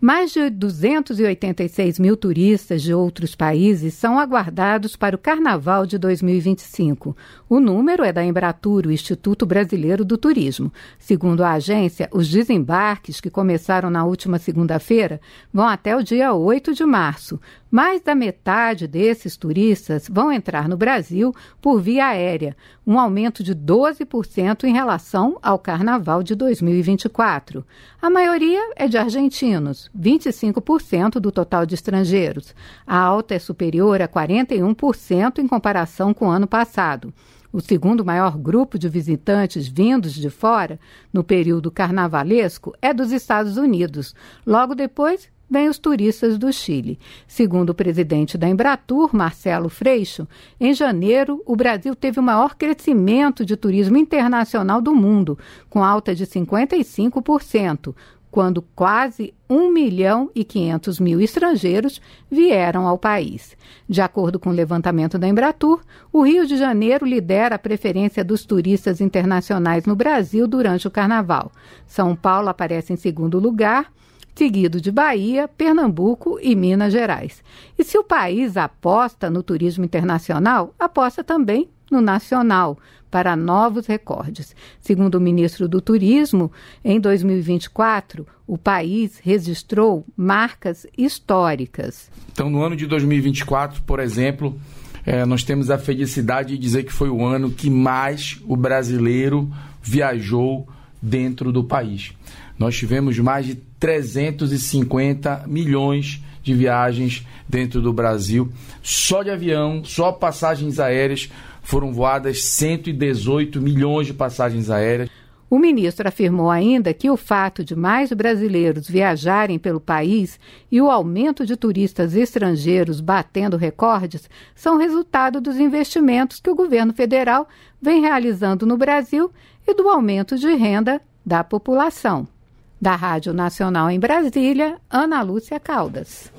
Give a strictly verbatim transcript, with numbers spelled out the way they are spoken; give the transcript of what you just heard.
Mais de duzentos e oitenta e seis mil turistas de outros países são aguardados para o Carnaval de dois mil e vinte e cinco. O número é da Embratur, o Instituto Brasileiro do Turismo. Segundo a agência, os desembarques, que começaram na última segunda-feira, vão até o dia oito de março. Mais da metade desses turistas vão entrar no Brasil por via aérea, um aumento de doze por cento em relação ao Carnaval de dois mil e vinte e quatro. A maioria é de argentinos, vinte e cinco por cento do total de estrangeiros. A alta é superior a quarenta e um por cento em comparação com o ano passado. O segundo maior grupo de visitantes vindos de fora, no período carnavalesco, é dos Estados Unidos. Logo depois, vêm os turistas do Chile. Segundo o presidente da Embratur, Marcelo Freixo, em janeiro o Brasil teve o maior crescimento de turismo internacional do mundo, com alta de cinquenta e cinco por cento, quando quase um milhão e quinhentos mil estrangeiros vieram ao país. De acordo com o levantamento da Embratur, o Rio de Janeiro lidera a preferência dos turistas internacionais no Brasil durante o Carnaval. São Paulo aparece em segundo lugar, seguido de Bahia, Pernambuco e Minas Gerais. E se o país aposta no turismo internacional, aposta também no nacional, para novos recordes. Segundo o ministro do Turismo, em dois mil e vinte e quatro, o país registrou marcas históricas. Então, no ano de dois mil e vinte e quatro, por exemplo, é, nós temos a felicidade de dizer que foi o ano que mais o brasileiro viajou dentro do país. Nós tivemos mais de trezentos e cinquenta milhões de viagens dentro do Brasil. Só de avião, só passagens aéreas, foram voadas cento e dezoito milhões de passagens aéreas. O ministro afirmou ainda que o fato de mais brasileiros viajarem pelo país e o aumento de turistas estrangeiros batendo recordes são resultado dos investimentos que o governo federal vem realizando no Brasil e do aumento de renda da população. Da Rádio Nacional em Brasília, Ana Lúcia Caldas.